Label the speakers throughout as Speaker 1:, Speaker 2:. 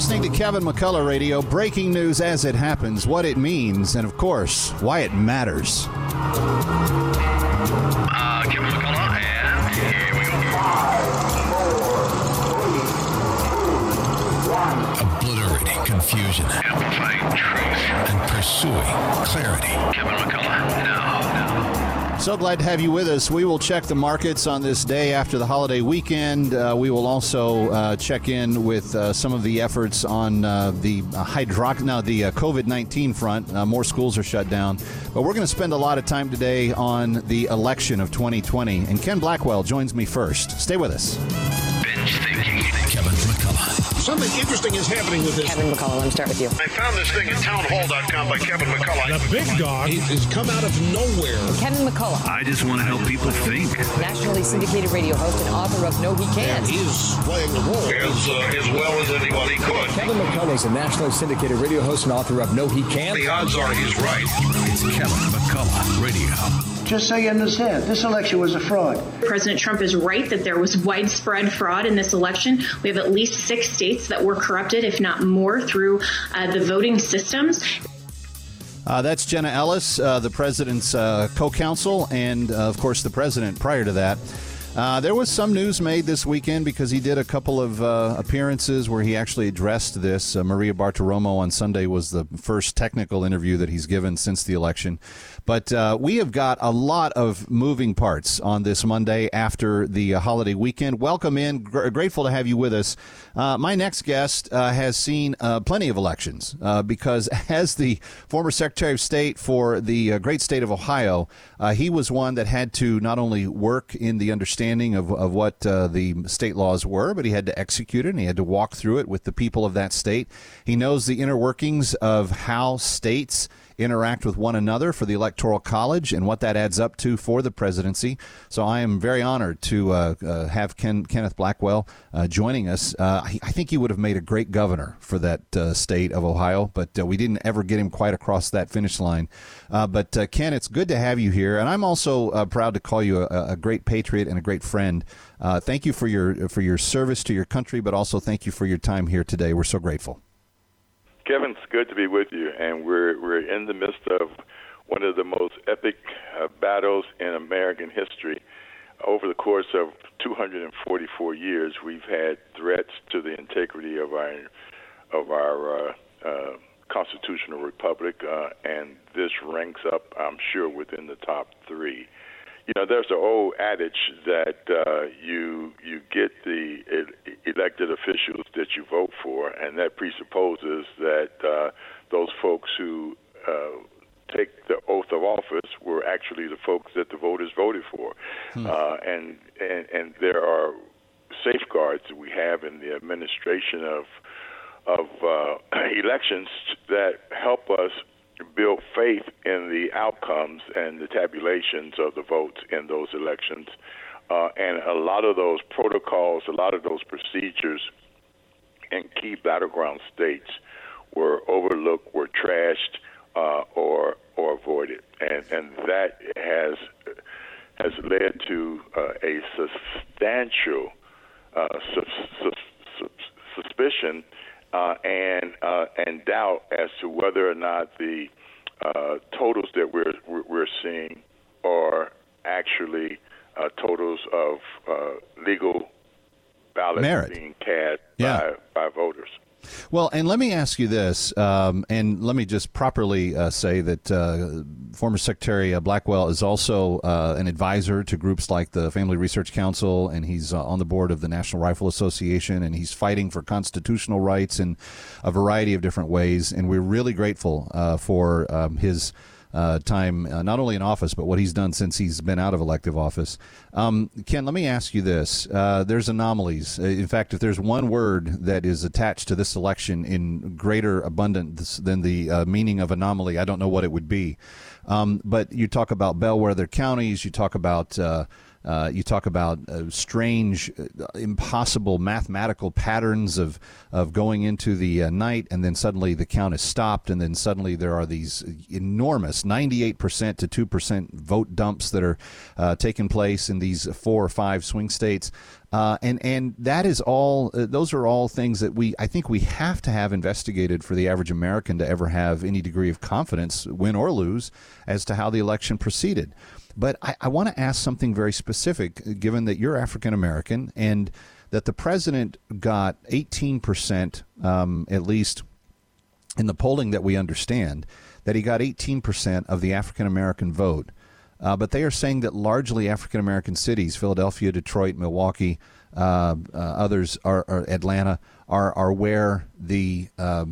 Speaker 1: listening to Kevin McCullough Radio, breaking news as it happens, what it means, and of course, why it matters.
Speaker 2: Kevin McCullough, and here we go.
Speaker 3: 5, 4, 3, 2, 1. Obliterating confusion.
Speaker 2: Amplifying truth.
Speaker 3: And pursuing clarity.
Speaker 2: Kevin McCullough, now.
Speaker 1: So glad to have you with us. We will check the markets on this day after the holiday weekend. We will also check in with some of the efforts on the COVID-19 front. More schools are shut down. But we're going to spend a lot of time today on the election of 2020. And Ken Blackwell joins me first. Stay with us.
Speaker 2: Binge thinking.
Speaker 3: Kevin McCullough.
Speaker 4: Something interesting is happening with this.
Speaker 5: Kevin McCullough, let me start with you.
Speaker 4: I found this thing at townhall.com by Kevin McCullough. The big dog has come out of nowhere.
Speaker 5: Kevin McCullough.
Speaker 2: I just want to help people think.
Speaker 5: Nationally syndicated radio host and author of No He Can't.
Speaker 4: He's playing the role as well as anybody could.
Speaker 6: Kevin McCullough is a nationally syndicated radio host and author of No He Can't.
Speaker 4: The odds are he's right.
Speaker 3: It's Kevin McCullough Radio.
Speaker 7: Just so you understand, this election was a fraud.
Speaker 8: President Trump is right that there was widespread fraud in this election. We have at least 6 states that were corrupted, if not more, through the voting systems.
Speaker 1: That's Jenna Ellis, the president's co-counsel, and, of course, the president prior to that. There was some news made this weekend because he did a couple of appearances where he actually addressed this. Maria Bartiromo on Sunday was the first technical interview that he's given since the election. But we have got a lot of moving parts on this Monday after the holiday weekend. Welcome in. Grateful to have you with us. My next guest has seen plenty of elections because as the former Secretary of State for the great state of Ohio, he was one that had to not only work in the understanding of what the state laws were, but he had to execute it, and he had to walk through it with the people of that state. He knows the inner workings of how states interact with one another for the Electoral College and what that adds up to for the presidency. So I am very honored to have Kenneth Blackwell joining us. I think he would have made a great governor for that state of Ohio, but we didn't ever get him quite across that finish line. But Ken, it's good to have you here, and I'm also proud to call you a great patriot and a great friend. Thank you for your service to your country, but also thank you for your time here today. We're so grateful.
Speaker 9: Kevin, it's good to be with you, and we're in the midst of one of the most epic battles in American history. Over the course of 244 years, we've had threats to the integrity of our constitutional republic, and this ranks up, I'm sure, within the top 3. You know, there's an old adage that you get the elected officials that you vote for, and that presupposes that those folks who take the oath of office were actually the folks that the voters voted for. And there are safeguards that we have in the administration of elections that help us build faith in the outcomes and the tabulations of the votes in those elections. And a lot of those protocols, a lot of those procedures in key battleground states were overlooked, were trashed, or avoided. And that has led to a substantial suspicion and doubt as to whether or not the totals that we're seeing are actually totals of legal ballots
Speaker 1: merit
Speaker 9: being cast by voters.
Speaker 1: Well, and let me ask you this, and let me just properly say that former Secretary Blackwell is also an advisor to groups like the Family Research Council, and he's on the board of the National Rifle Association, and he's fighting for constitutional rights in a variety of different ways, and we're really grateful for his time, not only in office, but what he's done since he's been out of elective office. Ken, let me ask you this. There's anomalies. In fact, if there's one word that is attached to this election in greater abundance than the meaning of anomaly, I don't know what it would be. But you talk about bellwether counties, you talk about strange, impossible mathematical patterns of going into the night, and then suddenly the count is stopped, and then suddenly there are these enormous 98% to 2% vote dumps that are taking place in these 4 or 5 swing states. And that is all. Those are all things that I think we have to have investigated for the average American to ever have any degree of confidence, win or lose, as to how the election proceeded. But I want to ask something very specific, given that you're African American and that the president got 18%, at least in the polling that we understand, that he got 18% of the African American vote. But they are saying that largely African-American cities, Philadelphia, Detroit, Milwaukee, others are Atlanta, are where the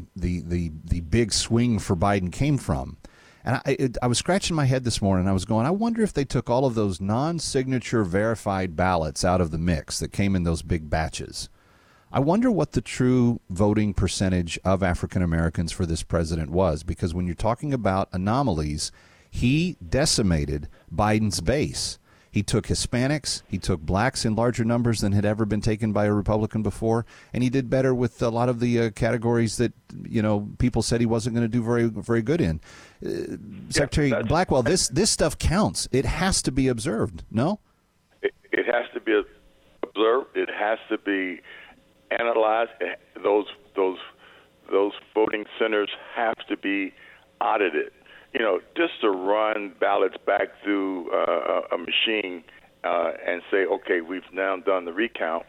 Speaker 1: big swing for Biden came from. And I was scratching my head this morning. I was going, I wonder if they took all of those non-signature verified ballots out of the mix that came in those big batches. I wonder what the true voting percentage of African-Americans for this president was, because when you're talking about anomalies, he decimated Biden's base. He took Hispanics, he took blacks in larger numbers than had ever been taken by a Republican before, and he did better with a lot of the categories that, people said he wasn't going to do very, very good in. Secretary Blackwell, this stuff counts. It has to be observed, no?
Speaker 9: It has to be observed. It has to be analyzed. Those voting centers have to be audited. Just to run ballots back through a machine and say, okay, we've now done the recount,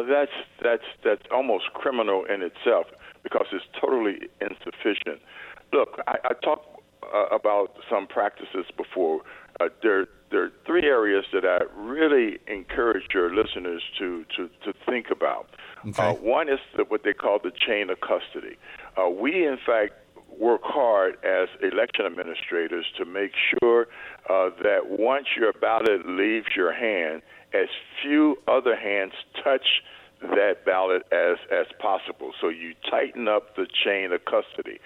Speaker 9: that's almost criminal in itself because it's totally insufficient. Look, I talked about some practices before. There are three areas that I really encourage your listeners to think about. Okay. One is what they call the chain of custody. We, in fact, work hard as election administrators to make sure that once your ballot leaves your hand, as few other hands touch that ballot as possible. So you tighten up the chain of custody.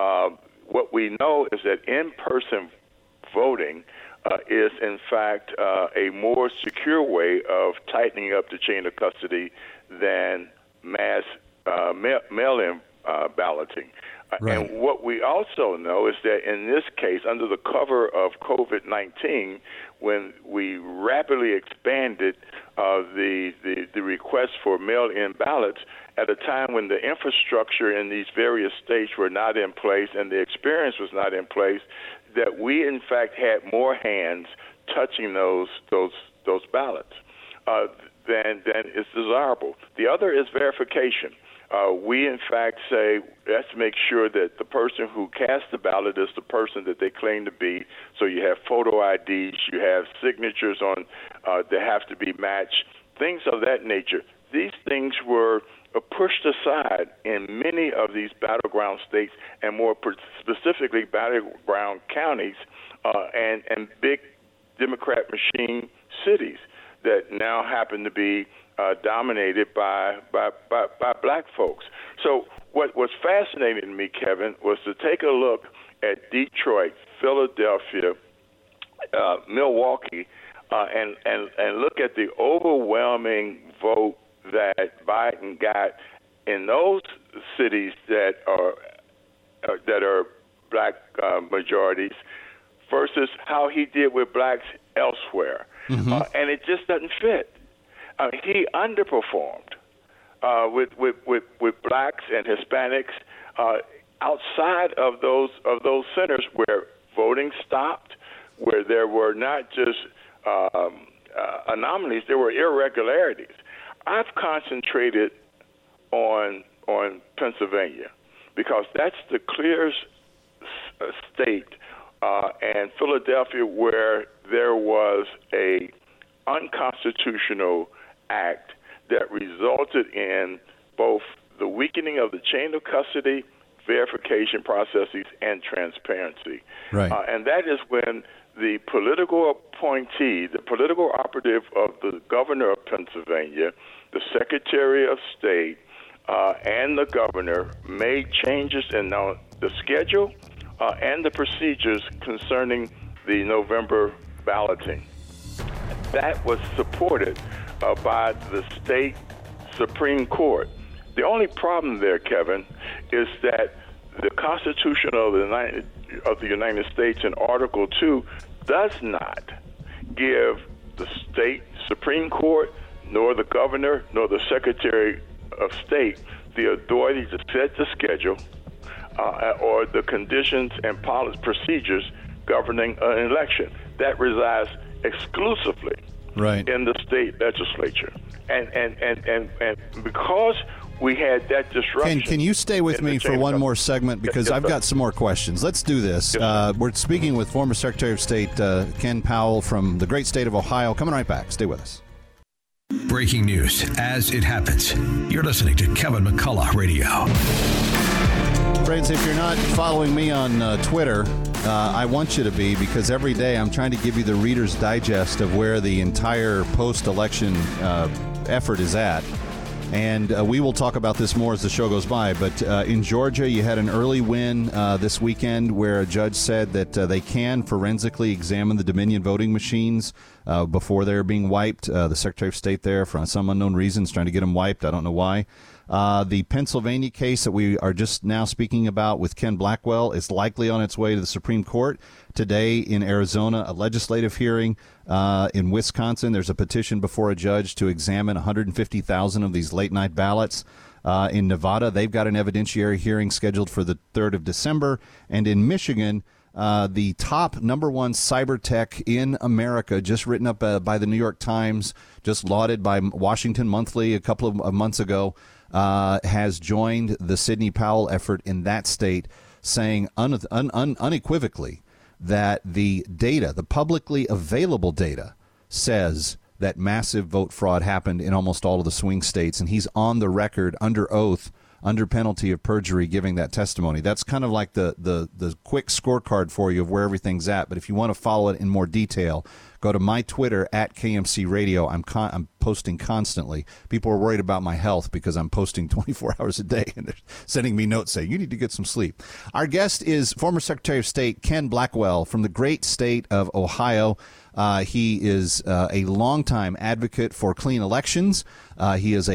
Speaker 9: What we know is that in-person voting is, in fact, a more secure way of tightening up the chain of custody than mass mail-in balloting. Right. And what we also know is that in this case, under the cover of COVID-19, when we rapidly expanded the request for mail-in ballots at a time when the infrastructure in these various states were not in place and the experience was not in place, that we in fact had more hands touching those ballots than is desirable. The other is verification. We, in fact, say let's make sure that the person who cast the ballot is the person that they claim to be. So you have photo IDs, you have signatures on that have to be matched, things of that nature. These things were pushed aside in many of these battleground states and more specifically battleground counties and big Democrat machine cities that now happen to be dominated by black folks. So what was fascinating to me, Kevin, was to take a look at Detroit, Philadelphia, Milwaukee, and look at the overwhelming vote that Biden got in those cities that are black majorities versus how he did with blacks elsewhere. Mm-hmm. And it just doesn't fit. He underperformed with blacks and Hispanics outside of those centers where voting stopped, where there were not just anomalies, there were irregularities. I've concentrated on Pennsylvania because that's the clearest state, and Philadelphia where there was a unconstitutional act that resulted in both the weakening of the chain of custody, verification processes, and transparency. Right. And that is when the political appointee, the political operative of the governor of Pennsylvania, the Secretary of State, and the governor made changes in the schedule and the procedures concerning the November balloting. That was supported by the state Supreme Court. The only problem there, Kevin, is that the Constitution of the United States in Article 2 does not give the state Supreme Court nor the governor, nor the Secretary of State the authority to set the schedule or the conditions and procedures governing an election. That resides exclusively in the state legislature. And because we had that disruption.
Speaker 1: Can you stay with me for one more segment? Because I've got some more questions. Let's do this. We're speaking with former Secretary of State Ken Powell from the great state of Ohio. Coming right back. Stay with us.
Speaker 3: Breaking news as it happens. You're listening to Kevin McCullough Radio.
Speaker 1: Friends, if you're not following me on Twitter, I want you to be, because every day I'm trying to give you the Reader's Digest of where the entire post-election effort is at. And we will talk about this more as the show goes by. But in Georgia, you had an early win this weekend where a judge said that they can forensically examine the Dominion voting machines before they're being wiped. The Secretary of State there, for some unknown reason, is trying to get them wiped. I don't know why. The Pennsylvania case that we are just now speaking about with Ken Blackwell is likely on its way to the Supreme Court. Today in Arizona, a legislative hearing. In Wisconsin, there's a petition before a judge to examine 150,000 of these late-night ballots. In Nevada, they've got an evidentiary hearing scheduled for the 3rd of December. And in Michigan, the top number one cyber tech in America, just written up by the New York Times, just lauded by Washington Monthly a couple of months ago, has joined the Sidney Powell effort in that state, saying unequivocally that the data, the publicly available data, says that massive vote fraud happened in almost all of the swing states. And he's on the record under oath, under penalty of perjury, giving that testimony. That's kind of like the quick scorecard for you of where everything's at. But if you want to follow it in more detail, go to my Twitter at KMC Radio. I'm posting constantly. People are worried about my health because I'm posting 24 hours a day, and they're sending me notes saying, you need to get some sleep. Our guest is former Secretary of State Ken Blackwell from the great state of Ohio. He is a longtime advocate for clean elections. He is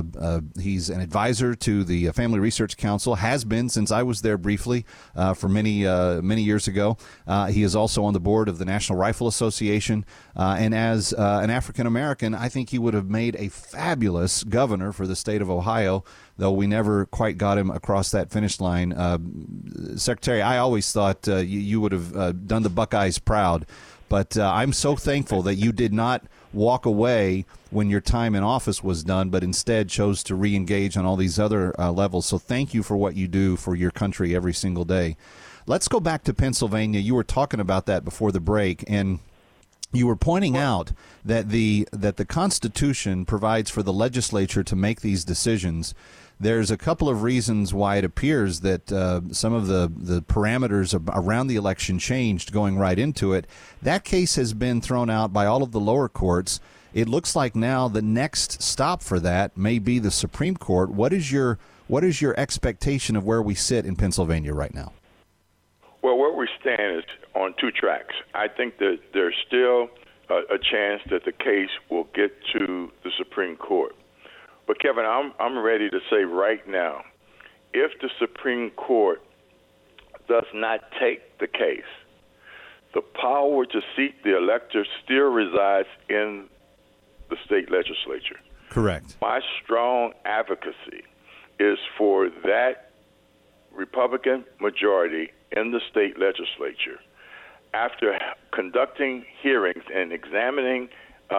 Speaker 1: he's an advisor to the Family Research Council, has been since I was there briefly for many years ago. He is also on the board of the National Rifle Association. And as an African-American, I think he would have made a fabulous governor for the state of Ohio, though we never quite got him across that finish line. Secretary, I always thought you would have done the Buckeyes proud. But I'm so thankful that you did not walk away when your time in office was done, but instead chose to re-engage on all these other levels. So thank you for what you do for your country every single day. Let's go back to Pennsylvania. You were talking about that before the break, and you were pointing out that the Constitution provides for the legislature to make these decisions. There's a couple of reasons why it appears that some of the parameters around the election changed going right into it. That case has been thrown out by all of the lower courts. It looks like now the next stop for that may be the Supreme Court. What is your expectation of where we sit in Pennsylvania right now?
Speaker 9: Well, where we stand is on two tracks. I think that there's still a chance that the case will get to the Supreme Court. But, Kevin, I'm ready to say right now, if the Supreme Court does not take the case, the power to seat the electors still resides in the state legislature.
Speaker 1: Correct.
Speaker 9: My strong advocacy is for that Republican majority in the state legislature, after conducting hearings and examining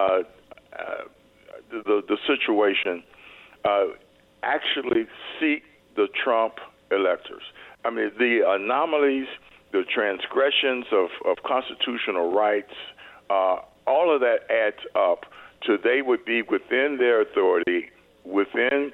Speaker 9: the situation, actually seat the Trump electors. I mean, the anomalies, the transgressions of constitutional rights, all of that adds up to they would be within their authority, within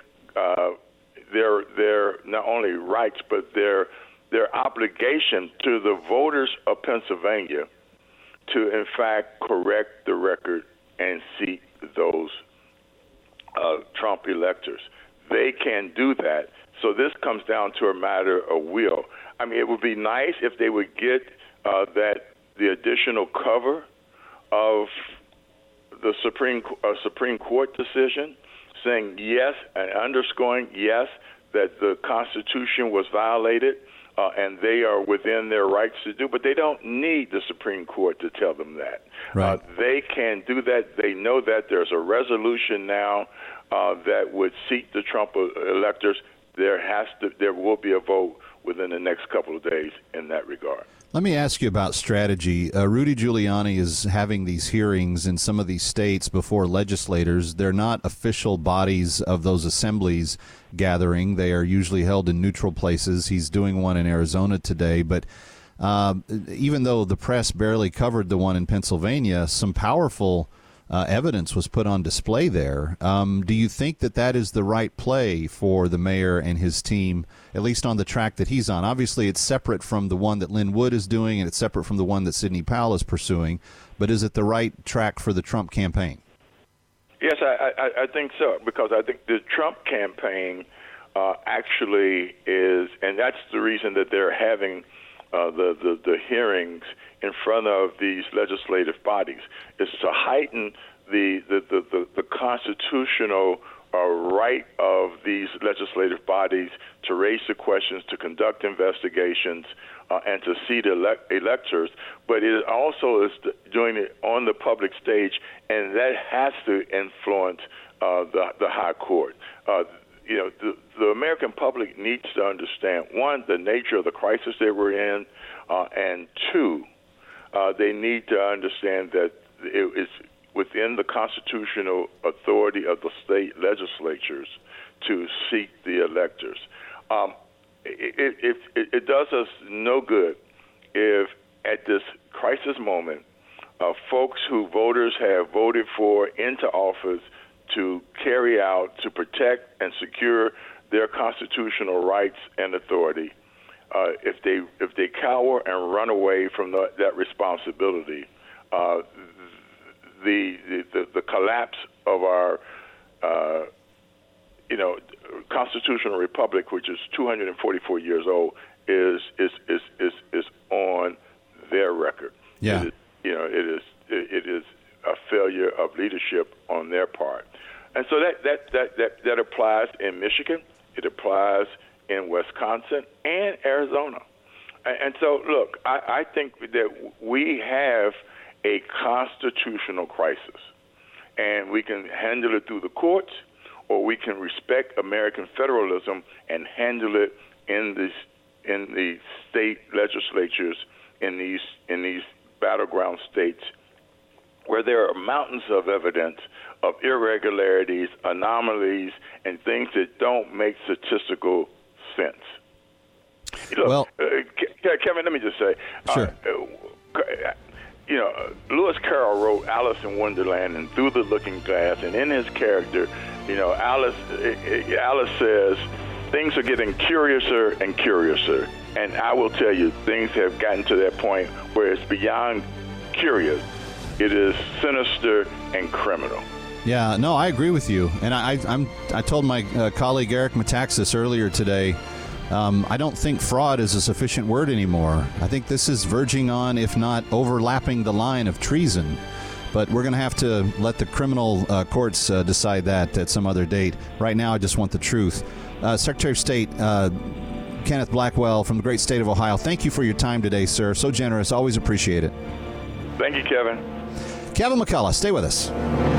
Speaker 9: their not only rights, but their obligation to the voters of Pennsylvania to, in fact, correct the record and seat those Trump electors. They can do that. So this comes down to a matter of will. I mean, it would be nice if they would get the additional cover of the Supreme Court decision, saying yes and underscoring yes that the Constitution was violated and they are within their rights to do, but they don't need the Supreme Court to tell them that.
Speaker 1: Right.
Speaker 9: They can do that. They know that there's a resolution now that would seat the Trump electors. There will be a vote within the next couple of days in that regard.
Speaker 1: Let me ask you about strategy. Rudy Giuliani is having these hearings in some of these states before legislators. They're not official bodies of those assemblies gathering. They are usually held in neutral places. He's doing one in Arizona today. But even though the press barely covered the one in Pennsylvania, some powerful evidence was put on display there. Do you think that is the right play for the mayor and his team, at least on the track that he's on? Obviously, it's separate from the one that Lynn Wood is doing, and it's separate from the one that Sidney Powell is pursuing. But is it the right track for the Trump campaign?
Speaker 9: Yes, I think so, because I think the Trump campaign actually is, and that's the reason that they're having the hearings in front of these legislative bodies, is to heighten the constitutional right of these legislative bodies to raise the questions, to conduct investigations, and to seat electors. But it also is doing it on the public stage, and that has to influence the high court. The American public needs to understand, one, the nature of the crisis that we're in, and two, they need to understand that it is within the constitutional authority of the state legislatures to seat the electors. It does us no good if at this crisis moment, folks who voters have voted for into office to carry out, to protect and secure their constitutional rights and authority, if they cower and run away from that responsibility, the collapse of our constitutional republic, which is 244 years old, is on their record.
Speaker 1: Yeah.
Speaker 9: It is a failure of leadership on their part, and so that applies in Michigan. It applies in Wisconsin and Arizona. And so, look, I think that we have a constitutional crisis, and we can handle it through the courts, or we can respect American federalism and handle it in the state legislatures in these battleground states, where there are mountains of evidence of irregularities, anomalies, and things that don't make statistical sense. Look, Kevin, let me just say,
Speaker 1: sure.
Speaker 9: Lewis Carroll wrote Alice in Wonderland and Through the Looking Glass, and in his character, Alice says things are getting curiouser and curiouser, and I will tell you, things have gotten to that point where it's beyond curious. It is sinister and criminal.
Speaker 1: Yeah, no, I agree with you, and I told my colleague Eric Metaxas earlier today. I don't think fraud is a sufficient word anymore. I think this is verging on, if not overlapping the line of treason. But we're going to have to let the criminal courts decide that at some other date. Right now, I just want the truth. Secretary of State Kenneth Blackwell from the great state of Ohio, thank you for your time today, sir. So generous. Always appreciate it.
Speaker 9: Thank you, Kevin.
Speaker 1: Kevin McCullough, stay with us.